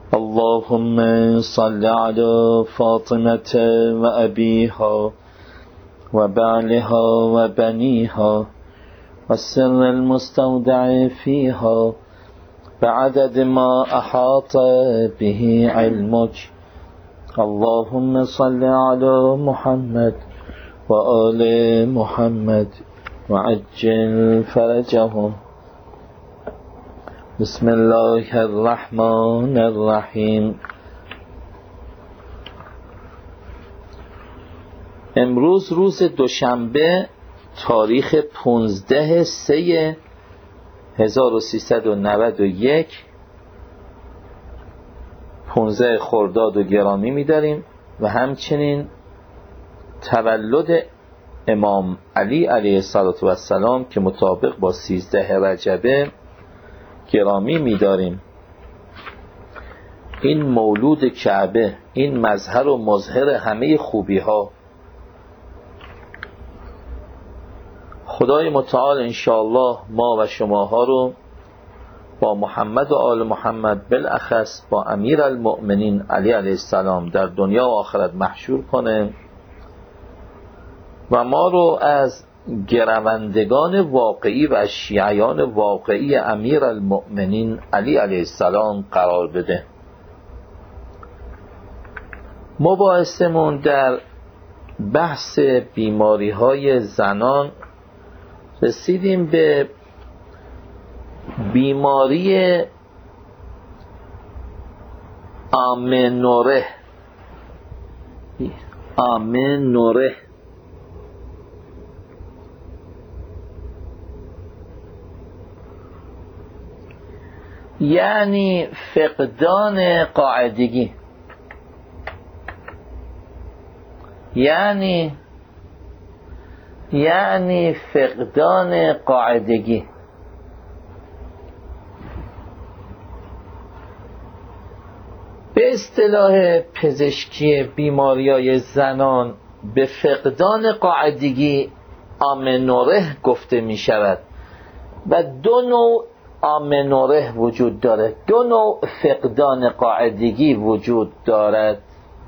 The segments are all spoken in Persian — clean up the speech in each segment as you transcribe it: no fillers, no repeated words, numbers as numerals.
اللهم صل على فاطمة وأبيها وبعلها وبنيها والسر المستودع فيها بعدد ما أحاط به علمك. اللهم صل على محمد وآل محمد وعجل فرجهم. بسم الله الرحمن الرحیم. امروز روز دوشنبه تاریخ 15/3/1391 15 خرداد و گرامی می‌داریم و همچنین تولد امام علی علیه السلام که مطابق با 13 رجبه گرامی می‌داریم. این مولود کعبه، این مظهر و مظهر همه خوبی‌ها، خدای متعال انشاءالله ما و شماها رو با محمد و آل محمد، بالاخص با امیر المؤمنین علی علیه السلام در دنیا و آخرت محشور کنه و ما رو از گروندگان واقعی و شیعیان واقعی امیر المؤمنین علی علیه السلام قرار بده. مباحثمون در بحث بیماری های زنان رسیدیم به بیماری آمنوره. یعنی فقدان قاعدگی، یعنی فقدان قاعدگی. به اصطلاح پزشکی بیماری‌های زنان به فقدان قاعدگی آمنوره گفته می شود و دو نوع آمنوره وجود دارد، دو نوع فقدان قاعدگی وجود دارد.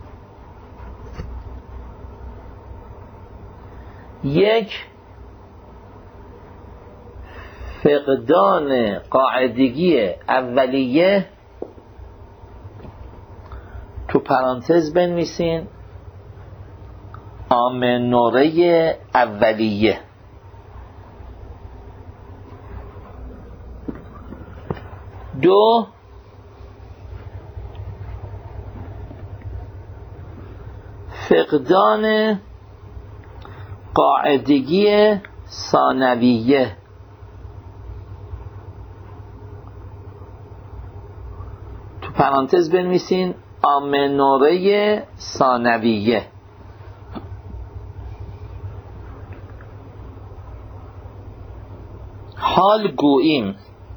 یک، فقدان قاعدگی اولیه، تو پرانتز بنویسین آمنوره اولیه. دو، فقدان قاعدگی ثانویه. تو پرانتز بنویسین آمنوره ثانویه. حال گوییم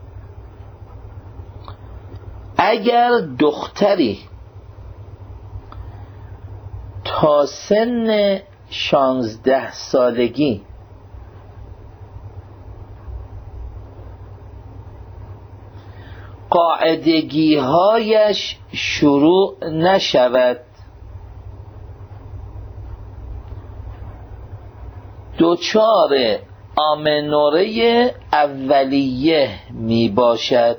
اگر دختری تا سن 16 سالگی قاعدگی هایش شروع نشود، دچار آمنوره اولیه می باشد.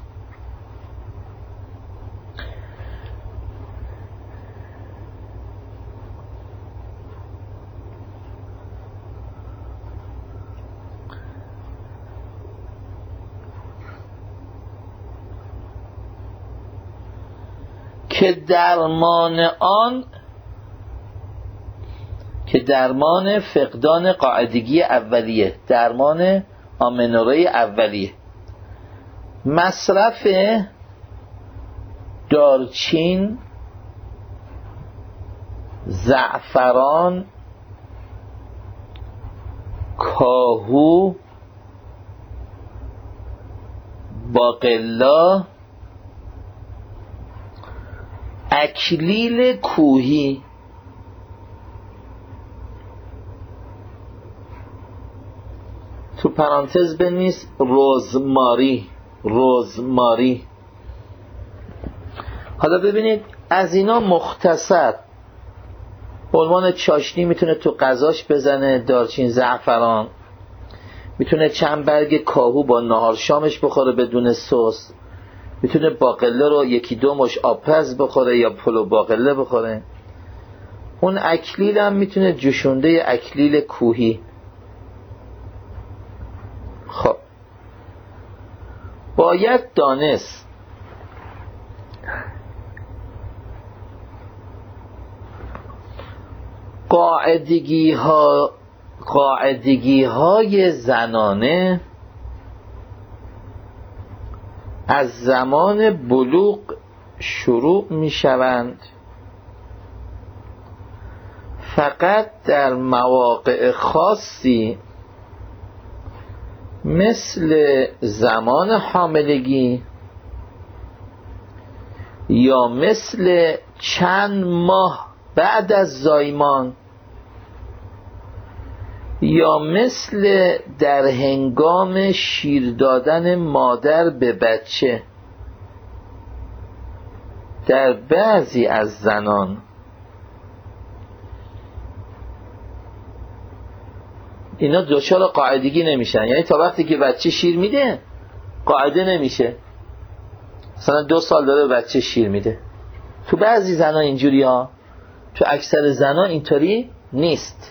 که درمان فقدان قاعدگی اولیه، درمان آمنوره اولیه، مصرف دارچین، زعفران، کاهو، باقلا، اکلیل کوهی، تو پرانتز بنویس رزماری. حالا ببینید از اینا مختصر به عنوان چاشنی میتونه تو غذاش بزنه، دارچین، زعفران، میتونه چند برگ کاهو با نهار شامش بخوره بدون سس، میتونه باقله رو یکی دو مش آبپز بخوره یا پلو باقله بخوره. اون اکلیل هم میتونه جوشونده اکلیل کوهی. خب باید دانست قاعدگی های زنانه از زمان بلوغ شروع می شوند، فقط در مواقع خاصی مثل زمان حاملگی یا مثل چند ماه بعد از زایمان یا مثل در هنگام شیر دادن مادر به بچه. در بعضی از زنان اینا دچار قاعدگی نمیشن، یعنی تا وقتی که بچه شیر میده قاعده نمیشه، مثلا 2 سال داره بچه شیر میده. تو بعضی زنان اینجوری ها، تو اکثر زنان اینطوری نیست.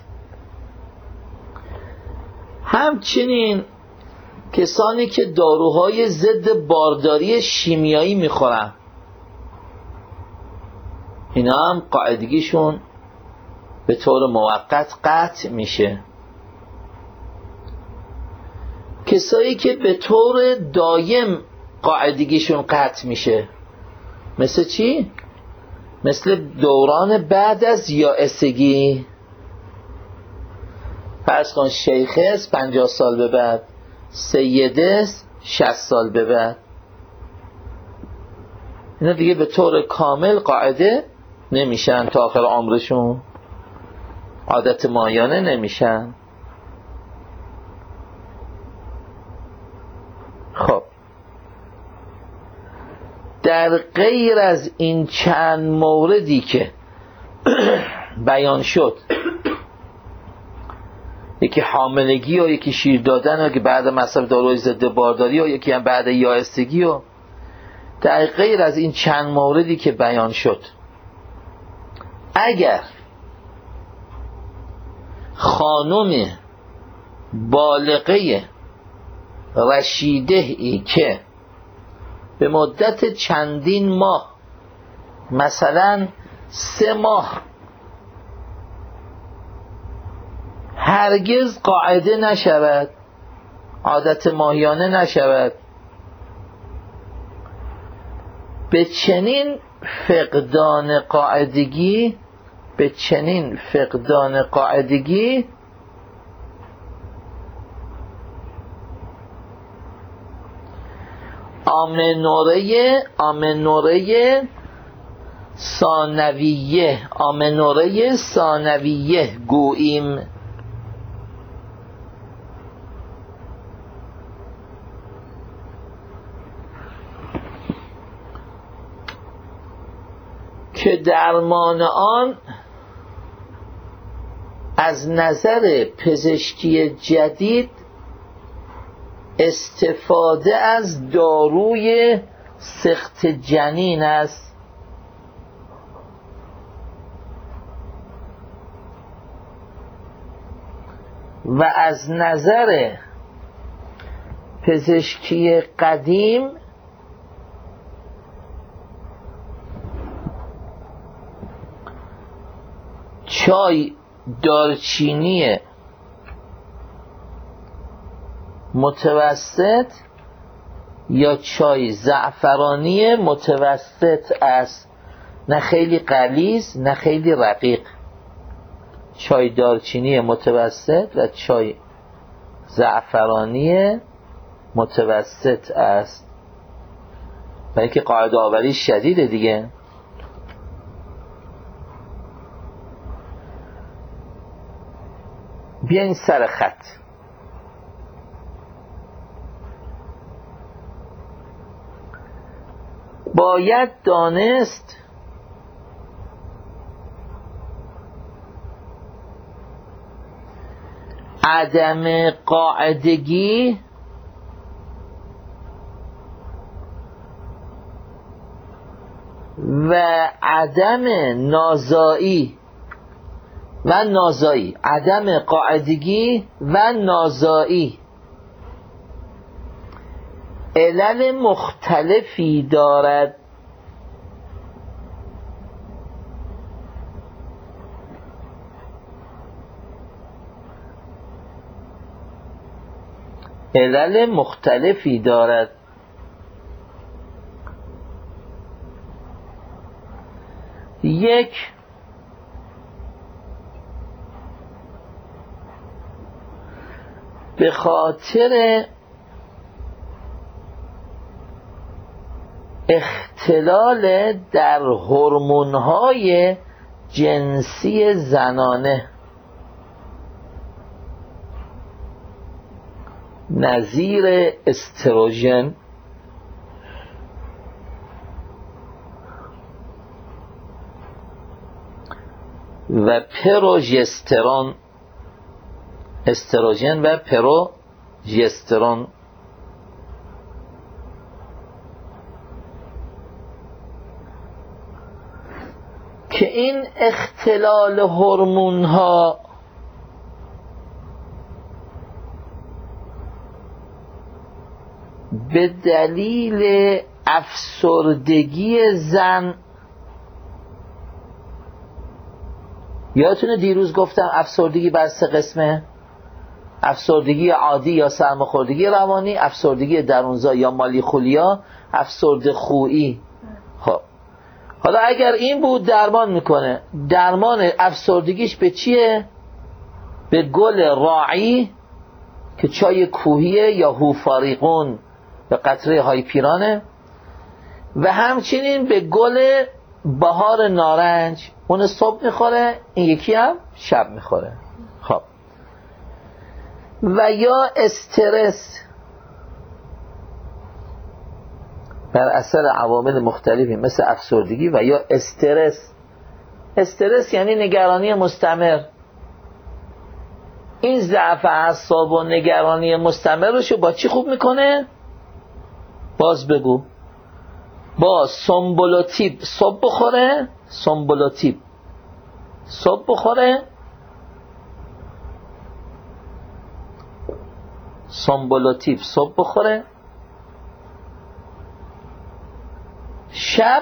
همچنین کسانی که داروهای ضد بارداری شیمیایی میخورن اینا هم قاعدگیشون به طور موقت قطع میشه. کسایی که به طور دایم قاعدگیشون قطع میشه مثل چی؟ مثل دوران بعد از یائسگی. فرض کن شیخه است 50 سال به بعد، سیده است 60 سال به بعد، اینا دیگه به طور کامل قاعده نمیشن تا آخر عمرشون، عادت مایانه نمیشن. خب در غیر از این چند موردی که بیان شد، یکی حاملگی و یکی شیر دادن و که بعد مصرف داروی ضد بارداری و یکی هم بعد یائسگی، و در غیر از این چند موردی که بیان شد، اگر خانم بالغه رشیده ای که به مدت چندین ماه، مثلا 3 ماه هرگز قاعده نشود، عادت ماهیانه نشود، به چنین فقدان قاعدگی آمنوره ثانویه گوییم. که درمان آن از نظر پزشکی جدید استفاده از داروی سخت جنین است و از نظر پزشکی قدیم چای دارچینی متوسط یا چای زعفرانی متوسط است، نه خیلی غلیظ نه خیلی رقیق. چای دارچینی متوسط و چای زعفرانی متوسط است، برای که قاعده آوری شدیده دیگه. بیاین سر خط. باید دانست عدم قاعدگی و عدم نازایی عدم قاعدگی و نازایی علل مختلفی دارد یک، به خاطر اختلال در هورمون‌های جنسی زنانه نظیر استروژن و پروژسترون، استروژن و پروژسترون که این اختلال هورمون‌ها به دلیل افسردگی زن، یادتونه دیروز گفتم افسردگی بر 3 قسمه: افسردگی عادی یا سرماخوردگی روانی، افسردگی درونزا یا مالیخولیا، افسرده خویی. خب حالا اگر این بود درمان میکنه، درمان افسردگیش به چیه؟ به گل راعی که چای کوهیه یا هوفاریقون به قطره هایپیرانه، و همچنین به گل بهار نارنج، اون صبح میخوره، این یکی هم شب میخوره. خب و یا استرس بر اثر عوامل مختلفی مثل افسردگی و یا استرس یعنی نگرانی مستمر. این ضعف اعصاب و نگرانی مستمرشو با چی خوب میکنه؟ باز بگو. با سمبولوتیب صبح بخوره، سمبولوتیب صبح بخوره، شب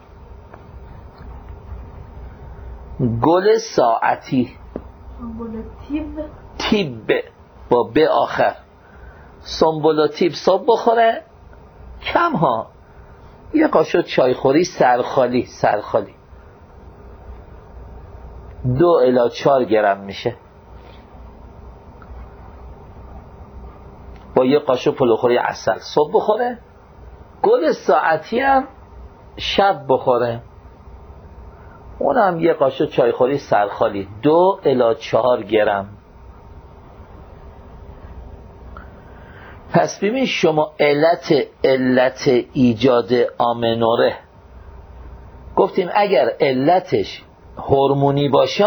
گل ساعتی، تیب با ب آخر، سمبولوتیب صبح بخوره، کم ها، یه قاشق چایخوری سرخالی 2 الی 4 گرم میشه، با یه قاشق پلوخوری عسل صبح بخوره، گل ساعتی هم شب بخوره، اونم یه قاشق چایخوری سرخالی 2 الی 4 گرم. پس ببین شما علت ایجاد آمنوره گفتیم اگر علتش هورمونی باشه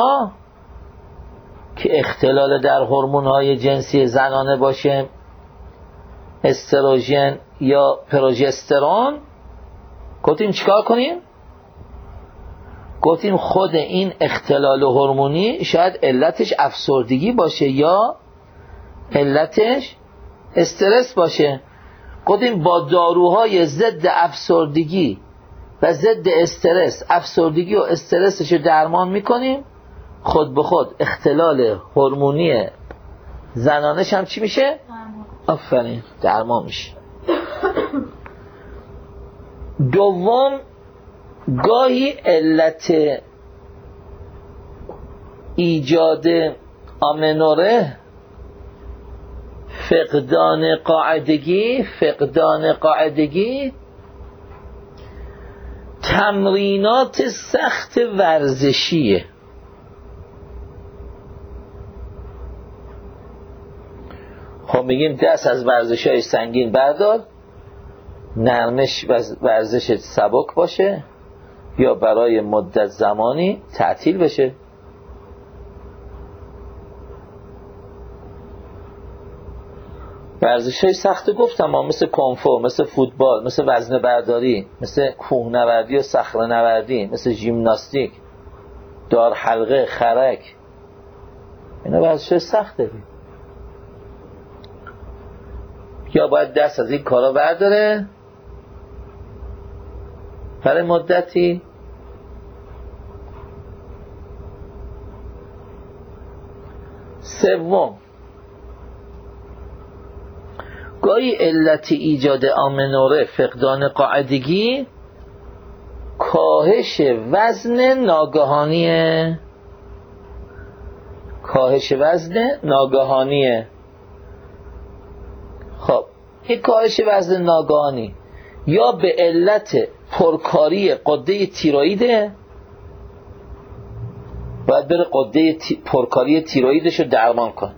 که اختلال در هورمون‌های جنسی زنانه باشه، استروژن یا پروژسترون، گفتیم چیکار کنیم؟ گفتیم خود این اختلال هورمونی شاید علتش افسردگی باشه یا علتش استرس باشه. گفتیم با داروهای ضد افسردگی و ضد استرس افسردگی و استرسش درمان میکنیم، خود به خود اختلال هورمونی زنانش هم چی میشه؟ آفرین، درمان میشه. دوم، گاهی علت ایجاد آمنوره فقدان قاعدگی تمرینات سخت ورزشیه. خب میگیم دست از ورزش‌های سنگین بردار، نرمش ورزش سبک باشه یا برای مدت زمانی تعطیل بشه. ورزش‌های سخت گفتم مثل کنفو، مثل فوتبال، مثل وزنه برداری، مثل کوهنوردی و صخره‌نوردی، مثل ژیمناستیک، دار حلقه، خرک، اینا ورزش‌های سخته. یا باید دست از این کارا برداره برای مدتی، سوم گاهی علت ایجاد آمنوره فقدان قاعدگی کاهش وزن ناگهانیه. کاهش وزن ناگهانیه. خب این کاهش وزن ناگهانی یا به علت پرکاری غده تیروئیده، باید بره غده پرکاری تیروئیدش رو درمان کن،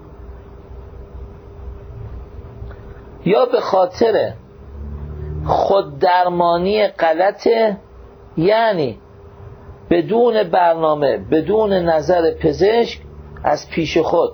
یا به خاطر خود درمانی غلطه، یعنی بدون برنامه، بدون نظر پزشک از پیش خود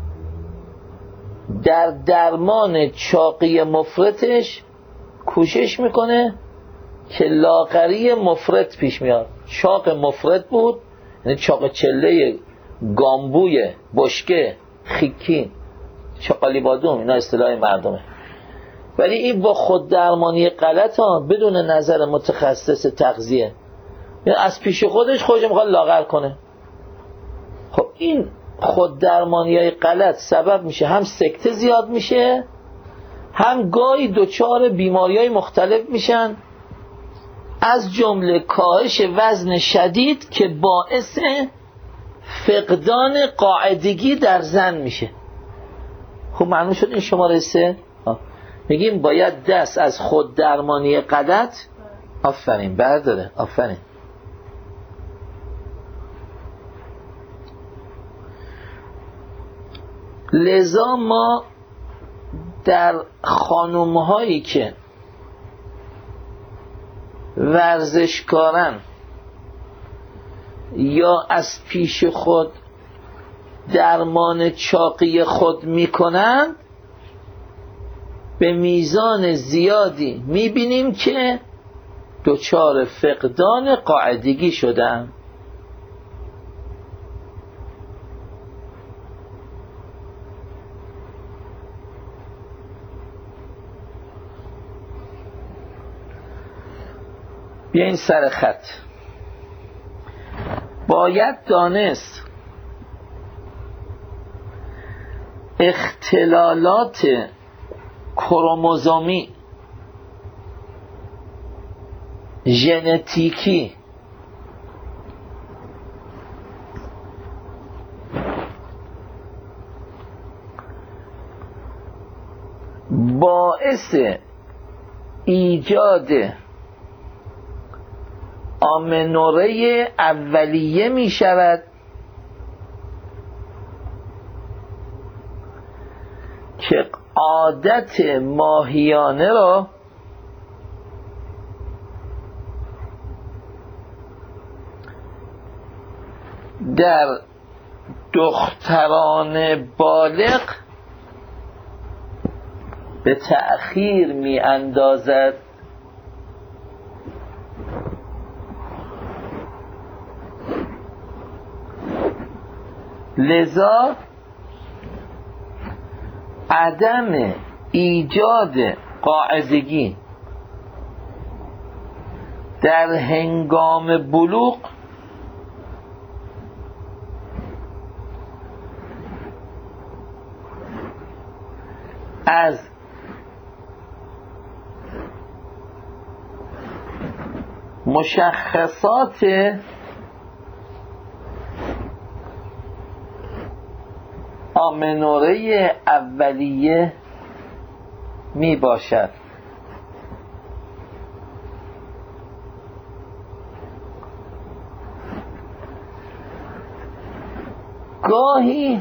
در درمان چاقی مفرطش کوشش میکنه که لاغری مفرط پیش میاد. چاق مفرط بود، یعنی چاق چله گامبوی، بشکه، خیکی، چاقالی بادوم، اینا اصطلاح مردمه. ولی این با خود درمانی غلط ها، بدون نظر متخصص تغذیه، یعنی از پیش خودش میخواد لاغر کنه. خب این خود درمانی های غلط سبب میشه هم سکته زیاد میشه، هم گاهی دچار بیماری های مختلف میشن، از جمله کاهش وزن شدید که باعث فقدان قاعدگی در زن میشه. خب معلوم شد این شماره 3. میگیم باید دست از خود درمانی غلط آفرین برداره. آفرین. لذا ما در خانومهایی که ورزشکارن یا از پیش خود درمان چاقی خود میکنند، به میزان زیادی میبینیم که دچار فقدان قاعدگی شدن. بیاین سر خط. باید دانست اختلالات کروموزومی، ژنتیکی، باعث ایجاد آمنوره اولیه می شود که عادت ماهیانه را در دختران بالغ به تأخیر می اندازد. لذا عدم ایجاد قاعدگی در هنگام بلوغ از مشخصات آمنوره اولیه می باشد. گاهی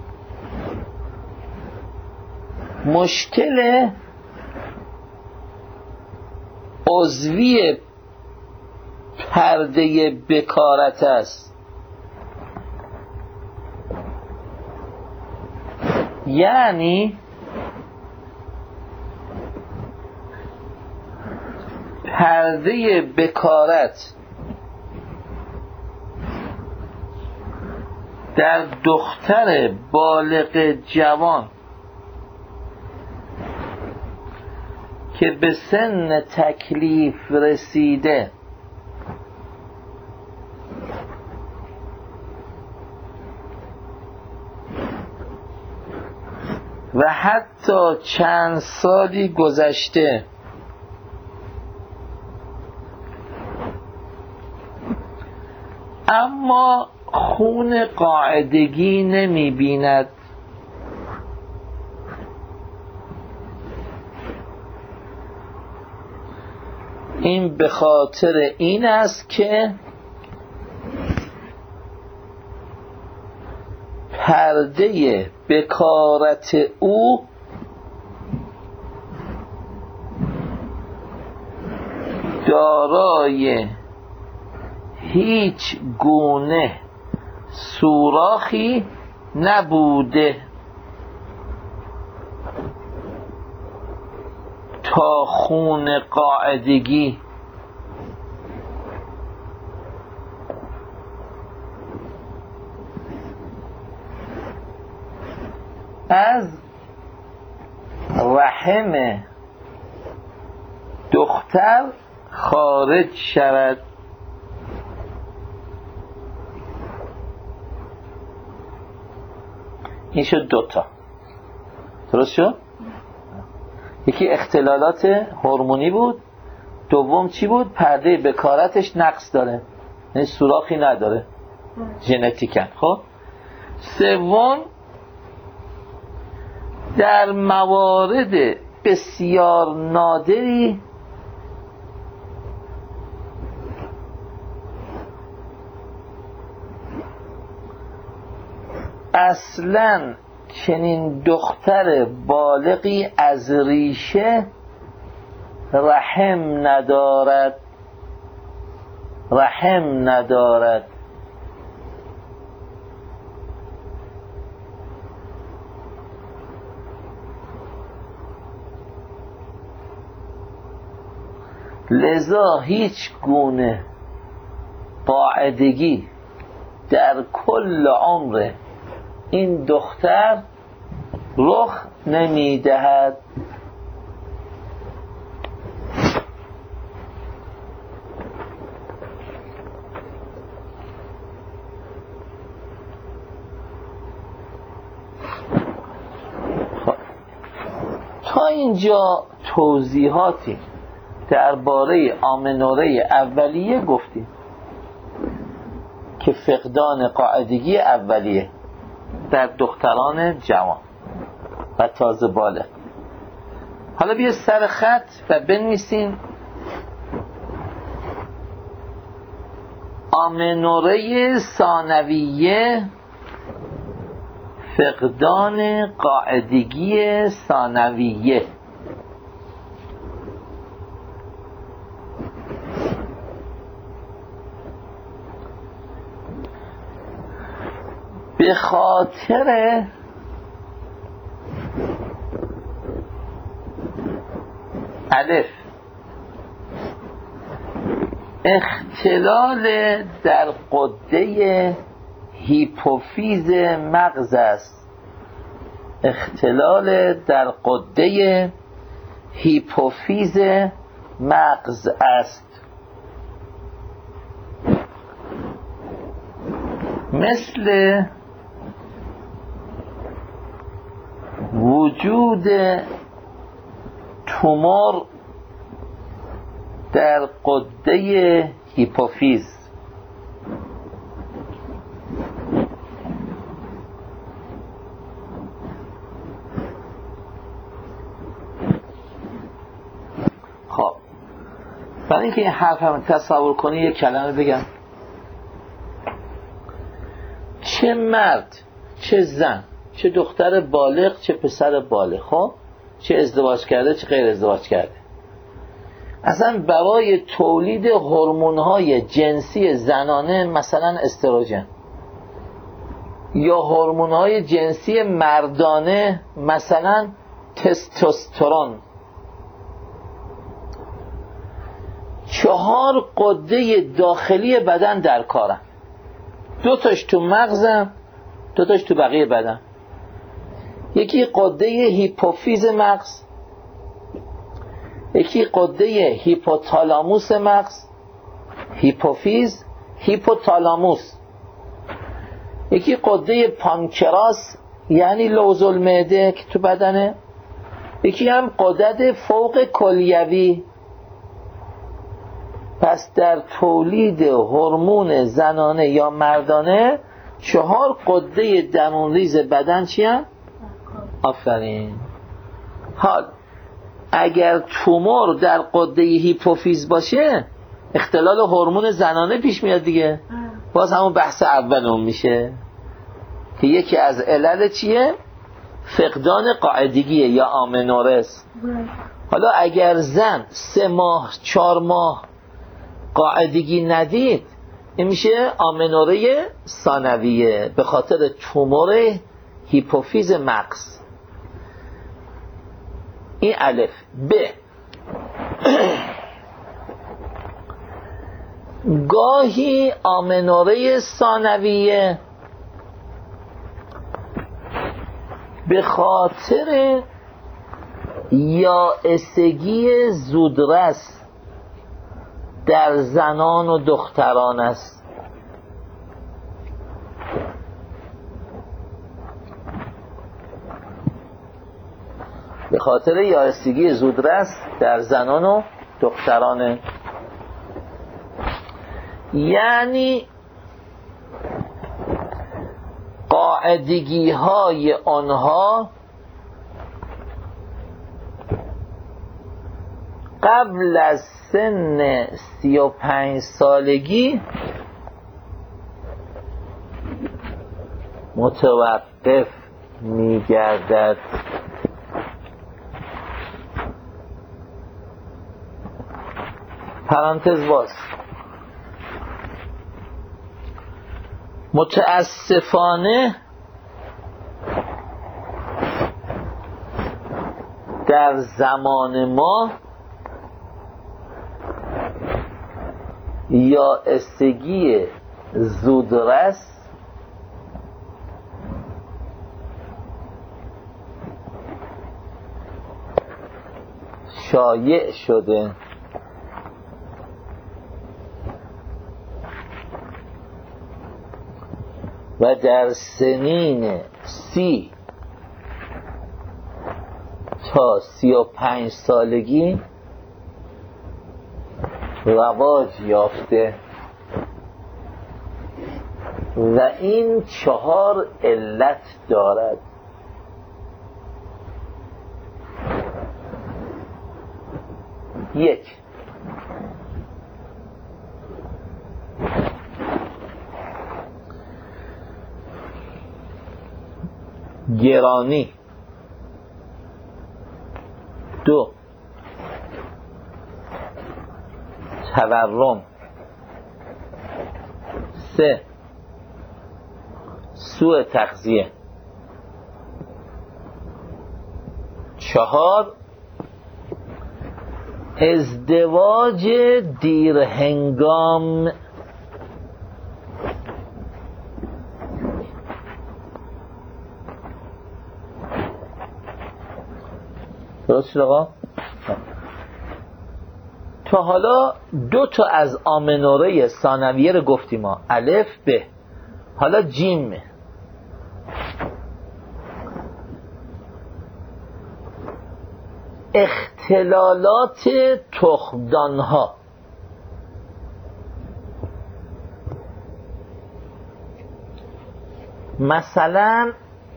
مشکل عضوی پرده بکارت است. یعنی پرده بکارت در دختر بالغ جوان که به سن تکلیف رسیده و حتی چند سالی گذشته اما خون قاعدگی نمی بیند، این به خاطر این است که پرده بکارت او دارای هیچ گونه سوراخی نبوده تا خون قاعدگی از رحم دختر خارج شود. این شد دوتا. درست شد؟ یکی اختلالات هورمونی بود، دوم چی بود؟ پرده بکارتش نقص داره، یعنی سوراخی نداره ژنتیکن. خب سوم در موارد بسیار نادری اصلاً چنین دختر بالغی از ریشه رحم ندارد. لذا هیچ گونه قاعدگی در کل عمر این دختر رخ نمیدهد. تا اینجا توضیحاتی درباره آمنوره اولیه گفتیم که فقدان قاعدگی اولیه در دختران جوان و تازه بالغ. حالا بیا سر خط و بنویسیم آمنوره ثانویه، فقدان قاعدگی ثانویه. به خاطر الف اختلال در غده هیپوفیز مغز است. اختلال در غده هیپوفیز مغز است، مثل وجود تومور در غده هیپوفیز. خب برای اینکه این حرف هم تصور کنی یک کلمه بگم. چه مرد، چه زن، چه دختر بالغ، چه پسر بالغ، خب چه ازدواج کرده چه غیر ازدواج کرده، اصلا برای تولید هورمون‌های جنسی زنانه، مثلا استروژن، یا هورمون‌های جنسی مردانه مثلا تستوسترون، 4 غده داخلی بدن در کارن. 2 تاش تو مغزن، 2 تاش تو بقیه بدن. یکی غده هیپوفیز مغز، یکی غده هیپوتالاموس مغز، هیپوفیز، هیپوتالاموس. یکی غده پانکراس یعنی لوز المعده که تو بدنه. یکی هم غدد فوق کلیوی. پس در تولید هورمون زنانه یا مردانه 4 غده درونریز بدن چی هم؟ آفرین. حال اگر تومور در غده هیپوفیز باشه اختلال هورمون زنانه پیش میاد دیگه. باز همون بحث اولم میشه که یکی از علل چیه؟ فقدان قاعدگیه یا آمنورس. حالا اگر زن 3 ماه 4 ماه قاعدگی ندید، این میشه آمنوره ثانویه به خاطر تومور هیپوفیز مغز. این الف. ب، گاهی آمنوره ثانویه به خاطر یائسگی زودرس در زنان و دختران است. به خاطر یائسگی زودرس در زنان و دخترانه، یعنی قاعدگی های آنها قبل از سن 35 سالگی متوقف می‌گردد. پرانتز باز. متاسفانه در زمان ما یائسگی زودرس شایع شده. و در سنین 30 تا 35 سالگی رواج یافته و این 4 علت دارد. یک، گرانی. 2، تورم. 3، سوء تغذیه. 4، ازدواج دیرهنگام. درست شد آقا؟ تا حالا 2 تا از آمنوره ثانویه رو گفتیم ما، الف ب. حالا جیم. اختلالات تخمدانها. مثلا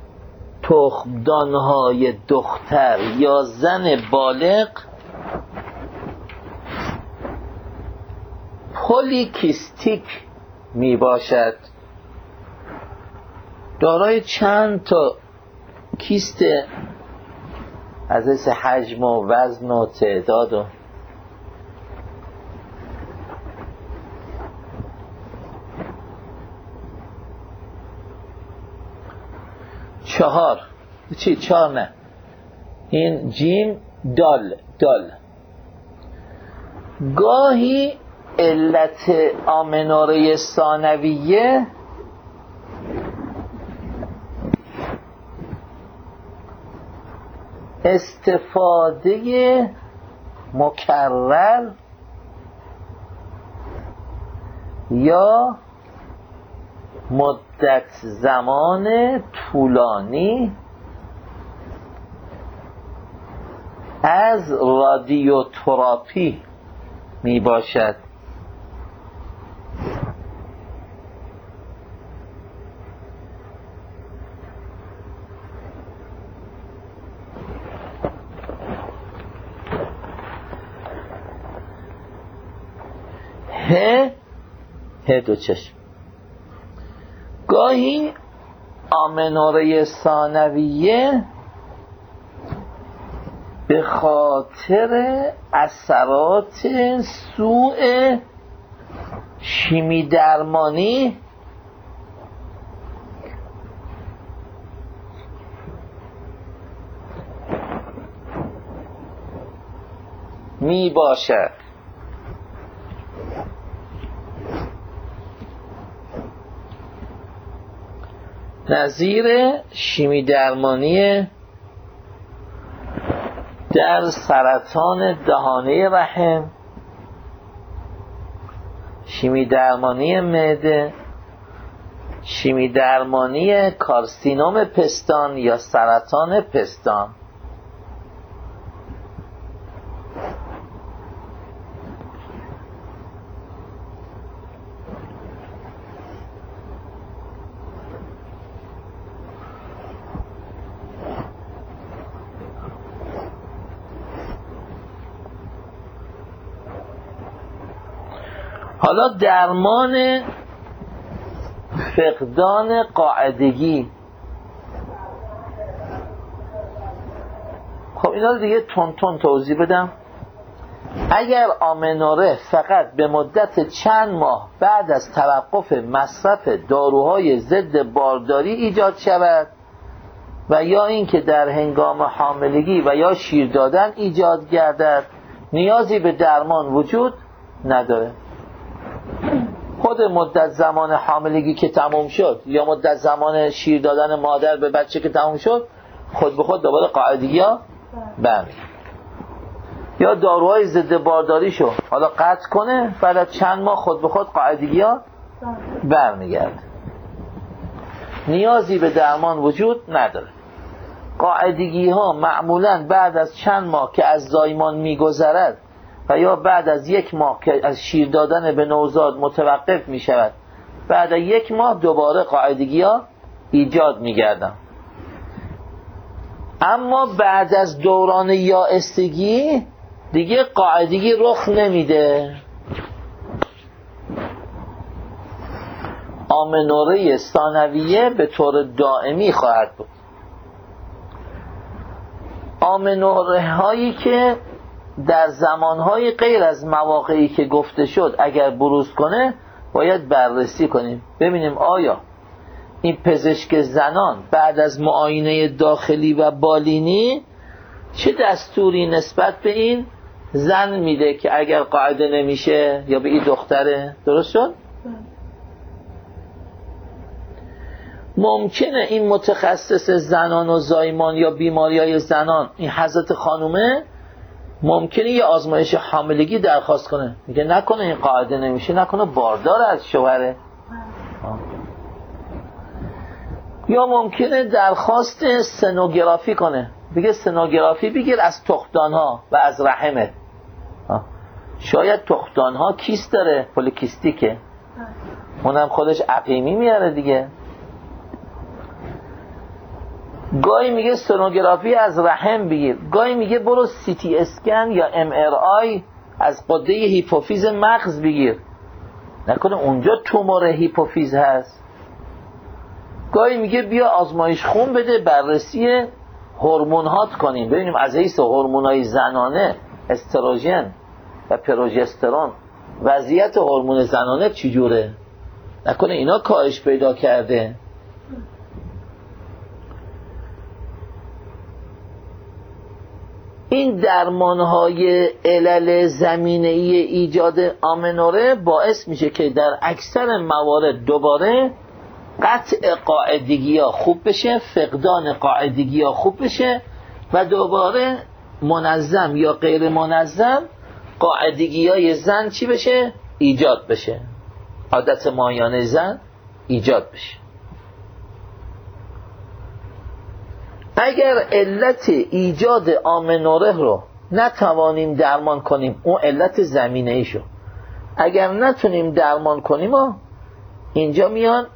تخمدانهای دختر یا زن بالغ پولیکیستیک می باشد، دارای چند تا کیست از حیث حجم و وزن و تعداد و 4 نه، این جیم دال. گاهی علت آمنوره ثانویه استفاده مکرر یا مدت زمان طولانی از رادیوتراپی می باشد. دو چشم. گاهی آمنوره ثانویه به خاطر اثرات سوء شیمی درمانی می باشد. نظیر شیمی درمانی در سرطان دهانه رحم، شیمی درمانی معده، شیمی درمانی کارسینوم پستان یا سرطان پستان. حالا درمان فقدان قاعدگی. خب اینا رو دیگه تون توضیح بدم. اگر آمنوره فقط به مدت چند ماه بعد از توقف مصرف داروهای ضد بارداری ایجاد شود و یا اینکه در هنگام حاملگی و یا شیر دادن ایجاد گردد، نیازی به درمان وجود نداره. خود مدت زمان حاملگی که تموم شد یا مدت زمان شیر دادن مادر به بچه که تموم شد، خود به خود دوباره قاعدگی ها برمیگرده. یا داروهای ضد بارداری شو حالا قطع کنه، بعد از چند ماه خود به خود قاعدگی ها برمیگرده. نیازی به درمان وجود نداره. قاعدگی ها معمولا بعد از چند ماه که از زایمان میگذرد و یا بعد از 1 ماه که از شیر دادن به نوزاد متوقف می شود، بعد از 1 ماه دوباره قاعدگی ها ایجاد می گردن. اما بعد از دوران یائسگی دیگه قاعدگی رخ نمیده. آمنوره ثانویه به طور دائمی خواهد بود. آمنوره هایی که در زمانهای غیر از مواقعی که گفته شد اگر بروز کنه باید بررسی کنیم ببینیم آیا این پزشک زنان بعد از معاینه داخلی و بالینی چه دستوری نسبت به این زن میده که اگر قاعده نمیشه یا به این دختره. درست شد؟ ممکنه این متخصص زنان و زایمان یا بیماریهای زنان، این حضرت خانومه، ممکنه یه آزمایش حاملگی درخواست کنه، میگه نکنه این قاعده نمیشه، نکنه باردار از شوهره. یا ممکنه درخواست سنوگرافی کنه، بگه سنوگرافی بگیر از تخمدان‌ها و از رحمت. شاید تخمدان‌ها کیست داره، پولیکیستیکه، اونم خودش عقیمی میاره دیگه. گاهی میگه سونوگرافی از رحم بگیر، گاهی میگه برو سی تی اسکن یا ام ار آی از غده هیپوفیز مغز بگیر، نکنه اونجا تومور هیپوفیز هست. گاهی میگه بیا آزمایش خون بده، بررسی هورمونات کنیم ببینیم از حیث هورمونای زنانه استروژن و پروژسترون وضعیت هورمون زنانه چجوره، نکنه اینا کاهش پیدا کرده. این درمانهای علل زمینه‌ای ایجاد آمنوره باعث میشه که در اکثر موارد دوباره قطع قاعدگی ها خوب بشه، فقدان قاعدگی ها خوب بشه و دوباره منظم یا غیر منظم قاعدگی های زن چی بشه؟ ایجاد بشه، عادت ماهیانه زن ایجاد بشه. اگر علت ایجاد آمنوره رو نتوانیم درمان کنیم، اون علت زمینه ایشو اگر نتونیم درمان کنیم، اینجا میان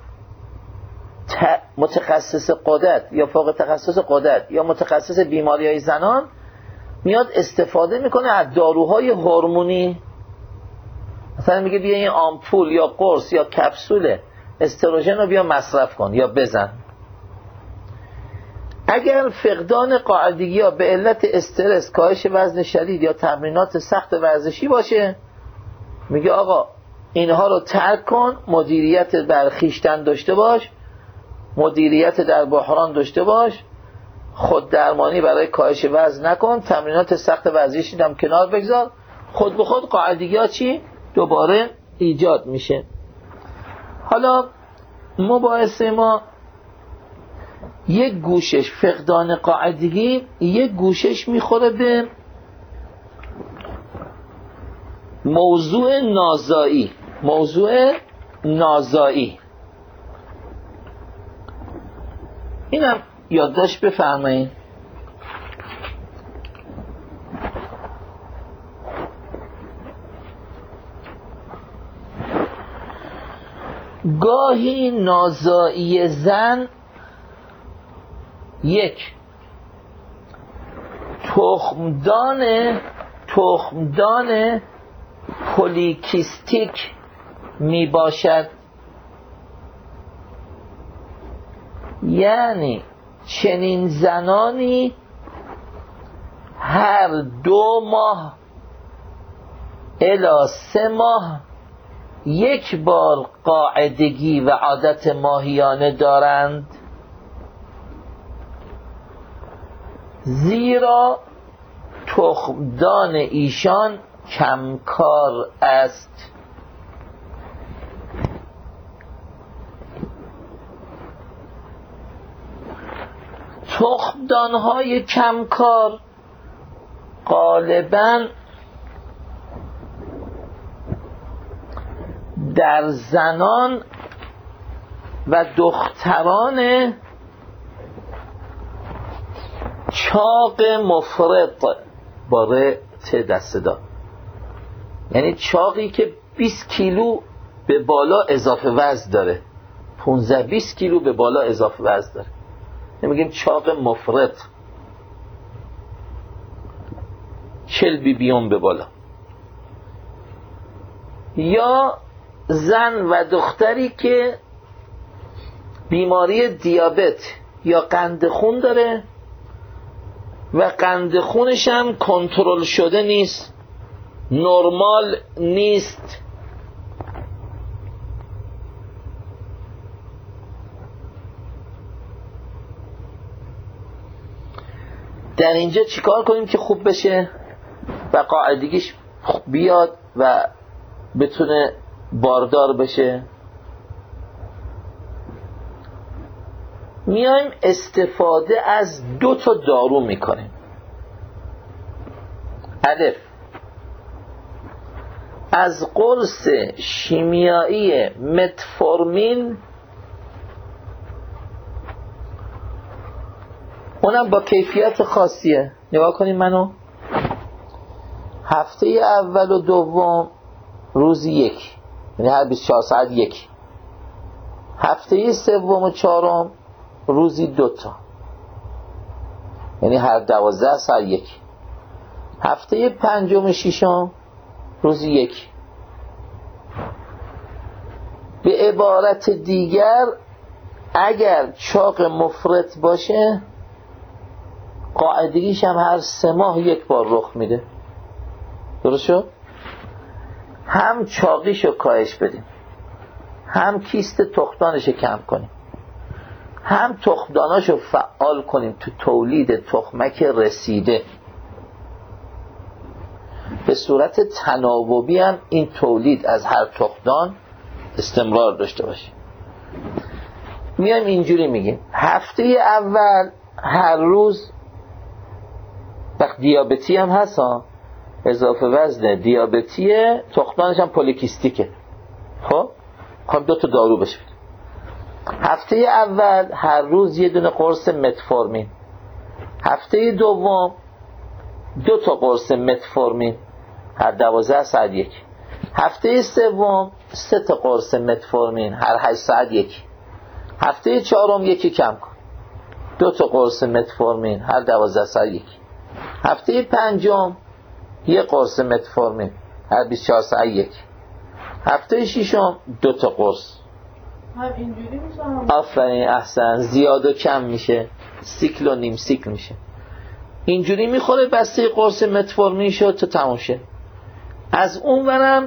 متخصص غدد یا فوق تخصص غدد یا متخصص بیماری‌های زنان میاد استفاده میکنه از داروهای هورمونی. مثلا میگه بیا این آمپول یا قرص یا کپسول استروژن رو بیا مصرف کن یا بزن. اگر فقدان قاعدگی ها به علت استرس، کاهش وزن شدید یا تمرینات سخت ورزشی باشه، میگه آقا اینها رو ترک کن، مدیریت بر خویشتن داشته باش، مدیریت در بحران داشته باش، خود درمانی برای کاهش وزن نکن، تمرینات سخت ورزشی هم کنار بگذار، خود به خود قاعدگی ها چی؟ دوباره ایجاد میشه. حالا مباحثه ما یک گوشش فقدان قاعدگی، یک گوشش میخوره به موضوع نازایی. موضوع نازایی اینم یادداشت بفرمایید. گاهی نازایی زن یک تخمدان پولیکیستیک می باشد، یعنی چنین زنانی هر 2 ماه الی 3 ماه یک بار قاعدگی و عادت ماهیانه دارند، زیرا تخمدان ایشان کمکار است. تخمدان‌های کمکار غالباً در زنان و دختران چاق مفرط با ت دسته‌دار، یعنی چاقی که 20 کیلو به بالا اضافه وزن داره، 15-20 کیلو به بالا اضافه وزن داره، میگیم چاق مفرط، 40 بیبیون به بالا. یا زن و دختری که بیماری دیابت یا قند خون داره و قند خونش هم کنترل شده نیست، نرمال نیست، در اینجا چیکار کنیم که خوب بشه و قاعدگیش بیاد و بتونه باردار بشه؟ میایم استفاده از 2 تا دارو میکنیم. الف، از قرص شیمیایی متفورمین، اونم با کیفیت خاصیه. نگاه کنیم منو، هفته اول و دوم روزی 1، یعنی هر 24 ساعت 1. هفته سوم و چهارم روزی 2 تا، یعنی هر 12 ساعت 1. هفته پنجم و ششم روزی 1. به عبارت دیگر اگر چاق مفرط باشه قاعدگیش هم هر 3 ماه 1 بار رخ میده. درست شد؟ هم چاقیشو کاهش بدیم، هم کیست تخمدانشو کم کنیم، هم تخمداناشو فعال کنیم تو تولید تخمک رسیده. به صورت تناوبی هم این تولید از هر تخمدان استمرار داشته باشه. میایم اینجوری میگیم هفته اول هر روز، وقت دیابتی هم هست ها، اضافه وزن دیابتیه، تخمدانش هم پولیکیستیکه، خب خب 2 تا دارو بشه. هفته اول هر روز یه دونه قرص متفورمین، هفته دوم 2 تا قرص متفورمین هر 12 ساعت 1، هفته سوم 3 تا قرص متفورمین هر 8 ساعت 1، هفته چهارم یکی کم کن 2 تا قرص متفورمین هر 12 ساعت 1، هفته پنجم 1 قرص متفورمین هر 24 ساعت 1، هفته ششم 2 تا قرص. اینجوری میشه. آفرین، احسن. زیاد و کم میشه، سیکل و نیم سیکل میشه. اینجوری میخوره بسته قرص متفورمین شد تا تموم شه. از اون ورم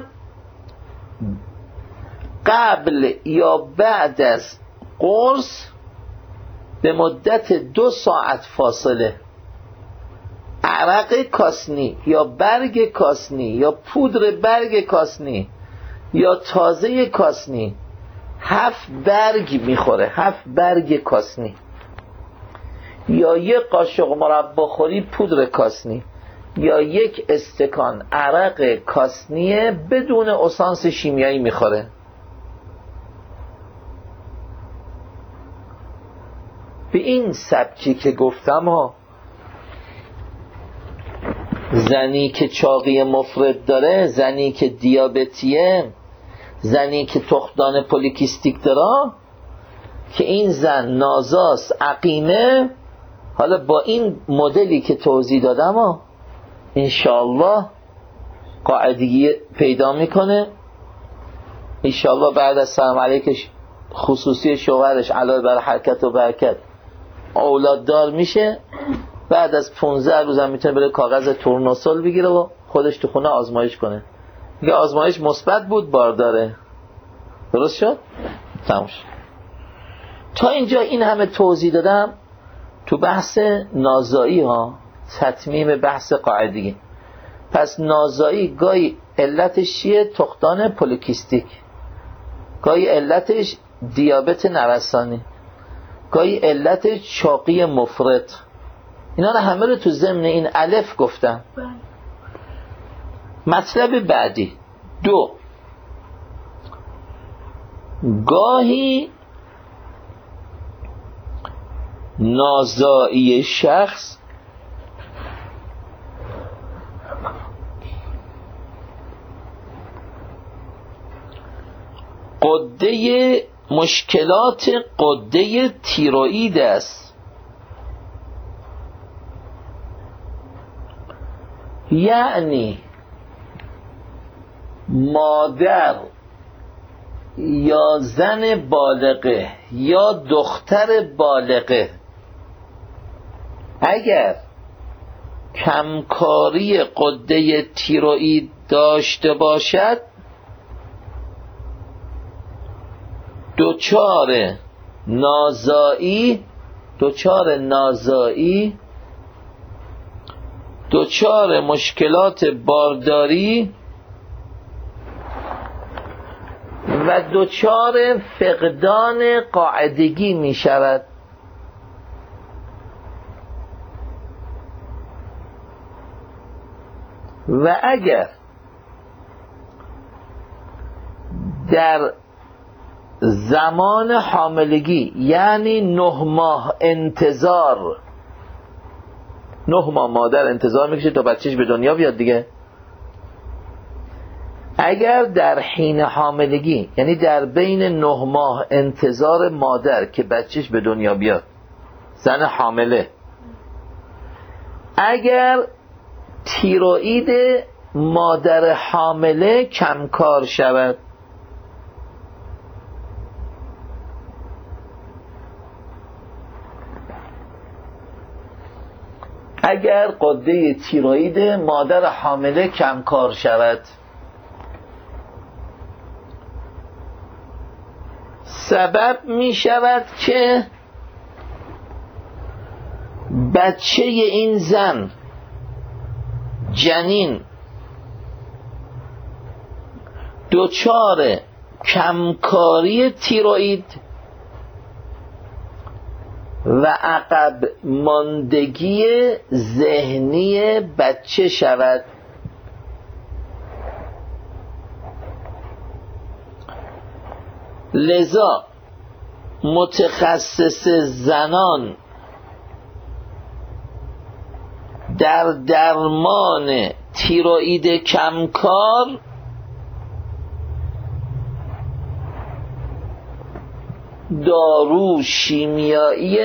قبل یا بعد از قرص به مدت 2 ساعت فاصله عرق کاسنی یا برگ کاسنی یا پودر برگ کاسنی یا تازه کاسنی 7 برگ میخوره، 7 برگ کاسنی، یا 1 قاشق مربا خوری پودر کاسنی، یا 1 استکان عرق کاسنی بدون اسانس شیمیایی میخوره. به این سبکی که گفتم ها، زنی که چاقی مفرط داره، زنی که دیابتیه، زنی که تخمدان پولیکیستیک داره، که این زن نازاست، عقیمه، حالا با این مدلی که توضیح دادم ها انشاءالله قاعدگی پیدا میکنه. انشاءالله بعد از سلام علیکش خصوصی شوهرش علاوه بر حرکت و برکت اولاد دار میشه. بعد از 15 روز هم میتونه بره کاغذ تورنوسول بگیره و خودش تو خونه آزمایش کنه. میگه آزمایش مثبت بود، بارداره. درست شد؟ تموم شد. تا اینجا این همه توضیح دادم تو بحث نازایی ها، تتمیم بحث قاعدگی. پس نازایی گاهی علتش چیه؟ تخمدان پولیکیستیک، گاهی علتش دیابت نوسانی، گاهی علتش چاقی مفرط. اینا رو همه رو تو ضمن این الف گفتم. مطلب بعدی 2، گاهی نازایی شخص قده مشکلات قده تیروئید است، یعنی مادر یا زن بالغه یا دختر بالغه اگر کمکاری قده تیروئید داشته باشد دچار نازایی، دچار مشکلات بارداری و دچار فقدان قاعدگی می شود. و اگر در زمان حاملگی، یعنی 9 ماه انتظار، 9 ماه مادر انتظار میکشه تا بچهش به دنیا بیاد دیگه، اگر در حین حاملگی، یعنی در بین 9 ماه انتظار مادر که بچهش به دنیا بیاد، زن حامله، اگر تیروئید مادر حامله کمکار شود، اگر قده تیروئید مادر حامله کمکار شود، سبب می شود که بچه این زن، جنین، دچار کمکاری تیروئید و عقب ماندگی ذهنی بچه شود. لذا متخصص زنان در درمان تیروئید کمکار دارو شیمیایی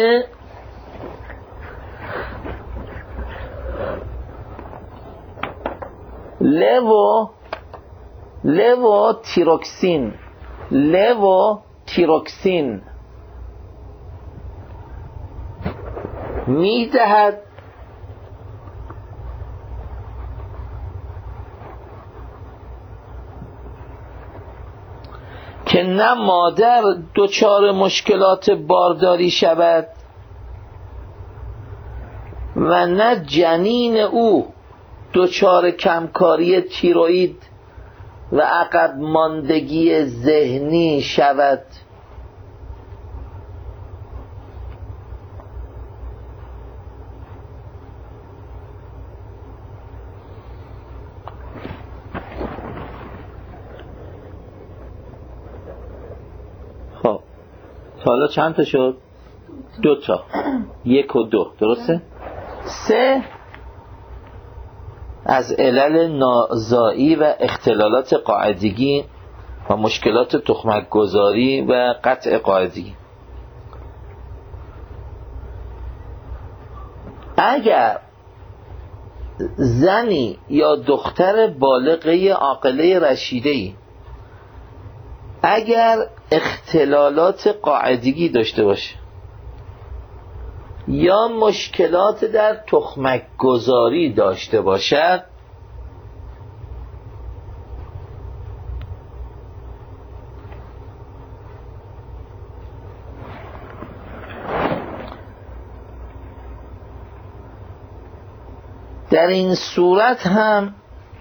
لووتیروکسین میدهد که نه مادر دچار مشکلات بارداری شود و نه جنین او دچار کمکاری تیروئید و عقب ماندگی ذهنی شود. خب حالا چند تا شد؟ 2 تا. 1 و 2 درسته؟ 3 از علل نازایی و اختلالات قاعدگی و مشکلات تخمک گذاری و قطع قاعدگی. اگر زنی یا دختر بالغه عاقله رشیده‌ای اگر اختلالات قاعدگی داشته باشه یا مشکلات در تخمک گذاری داشته باشد، در این صورت هم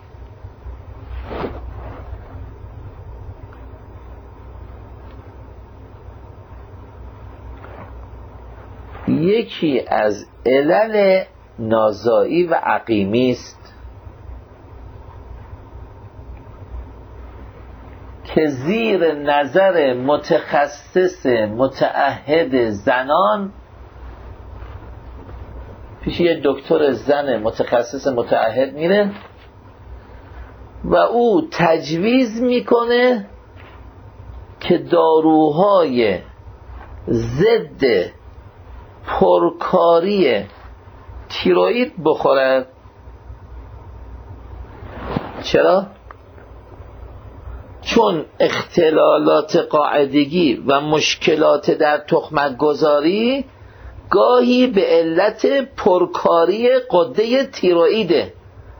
یکی از علل نازایی و عقیمی است که زیر نظر متخصص متعهد زنان پیش یه دکتر زن متخصص متعهد میره و او تجویز میکنه که داروهای ضد پرکاری تیروئید بخورد. چرا؟ چون اختلالات قاعدگی و مشکلات در تخمک گذاری گاهی به علت پرکاری غده تیروئیده،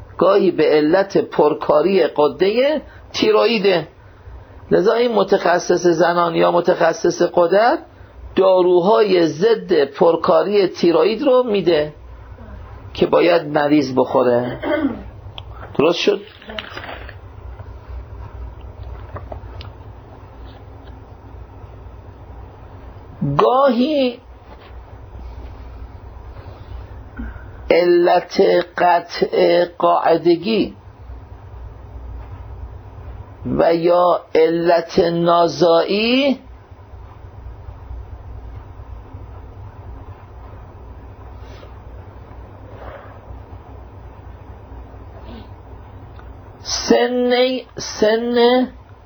لذا این متخصص زنان یا متخصص غدد داروهای ضد پرکاری تیروئید رو میده که باید مریض بخوره. درست شد؟ گاهی علت قطع قاعدگی و یا علت نازایی سن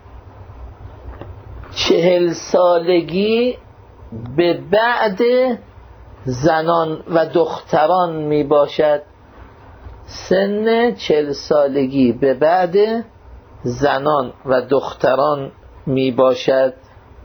40 سالگی به بعد زنان و دختران می باشد. سن 40 سالگی به بعد زنان و دختران می باشد.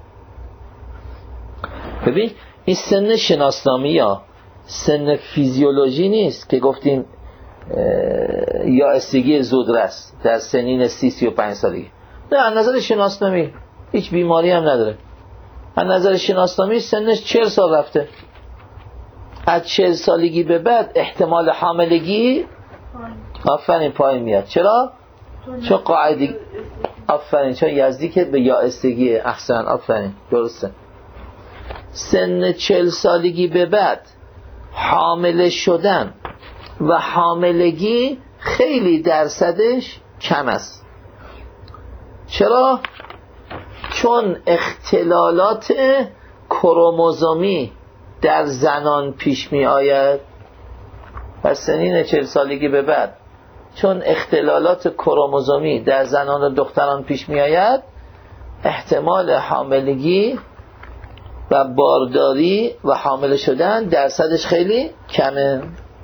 ببین این سن شناسنامی یا سن فیزیولوژی نیست که گفتیم یا استگی زودرس در سنین 30-35 سالگی. نه، از نظر شناسنامی هیچ بیماری هم نداره. از نظر شناسنامی سنش 40 سال رفته. از 40 سالگی به بعد احتمال حاملگی آفرین پایین میاد. چرا؟ چون قاعدگی آفرین، چون یزدی که به یائسگی. احسن، آفرین، درسته. سن 40 سالگی به بعد حامله شدن و حاملگی خیلی درصدش کم است. چرا؟ چون اختلالات کروموزومی در زنان پیش می آید. پس سنین 40 سالگی به بعد چون اختلالات کروموزومی در زنان و دختران پیش می آید، احتمال حاملگی و بارداری و حامله شدن درصدش خیلی کمه.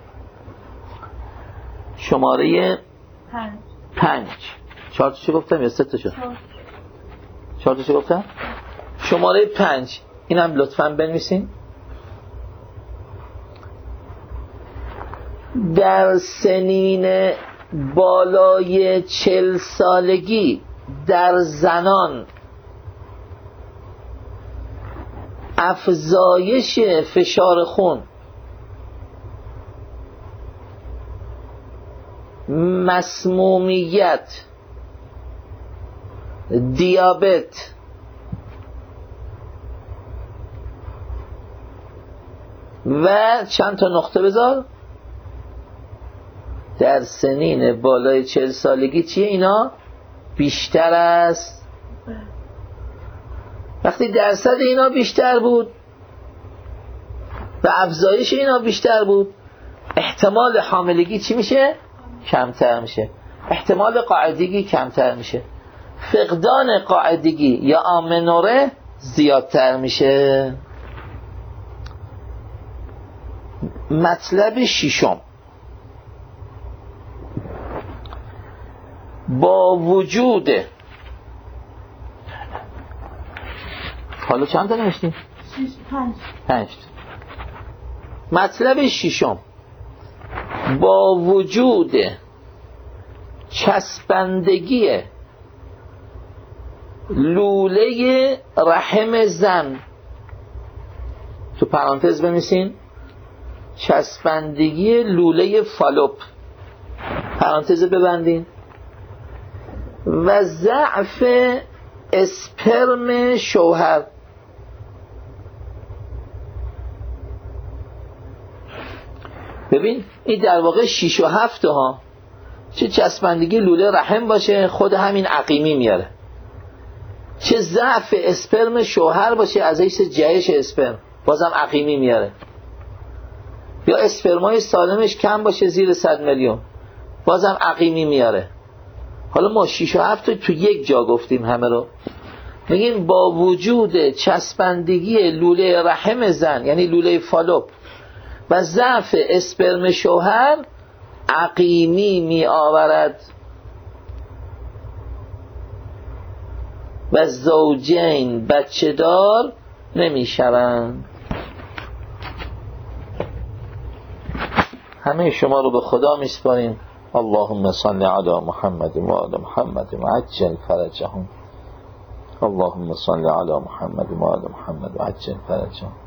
شماره 5. 4 تا چه گفتم یا 3 تا شد؟ 4 تا چه گفتم؟ شماره 5 اینم لطفاً بنویسین. در سنین بالای 40 سالگی در زنان افزایش فشار خون، مسمومیت، دیابت و چند تا نقطه بذار، در سنین بالای 40 سالگی چیه اینا؟ بیشتر است. وقتی درصد اینا بیشتر بود و افزایش اینا بیشتر بود، احتمال حاملگی چی میشه؟ کمتر میشه. احتمال قاعدگی کمتر میشه. فقدان قاعدگی یا آمنوره زیادتر میشه. مطلب 6، با وجود، حالا چند تا نوشتیم؟ 5. مطلب 6، با وجود چسبندگی لوله رحم زن، تو پرانتز بنویسین چسبندگی لوله فالوپ، پرانتز ببندین، و ضعف اسپرم شوهر. ببین این در واقع 6 و 7 ها. چه چسبندگی لوله رحم باشه خود همین عقیمی میاره، چه ضعف اسپرم شوهر باشه از حیث جهش اسپرم بازم عقیمی میاره، یا اسپرمای سالمش کم باشه زیر 100 میلیون بازم عقیمی میاره. حالا ما 6 و 7 تو یک جا گفتیم همه رو. میگیم با وجود چسبندگی لوله رحم زن یعنی لوله فالوپ و ضعف اسپرم شوهر عقیمی می آورد و زوجین بچه دار نمی شوند. همه شما رو به خدا می سپاریم. اللهم صل علی محمد و آل محمد و عجل فرجهم. اللهم صل علی محمد و آل محمد و عجل فرجهم.